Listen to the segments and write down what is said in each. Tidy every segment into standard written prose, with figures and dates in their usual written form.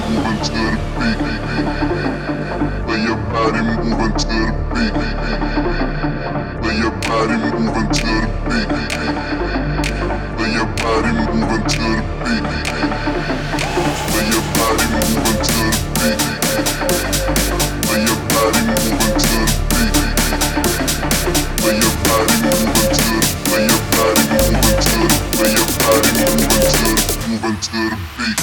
moving to the beat. Let your body moving to the beat. Let your body moving to the beat. Let your body moving to the beat. Let your body moving to the beat. Let your body moving to the beat. Let your body moving to the. Let your body moving to the. Let your body moving to the beat.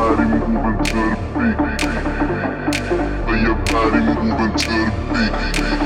Let your body moving to the beat.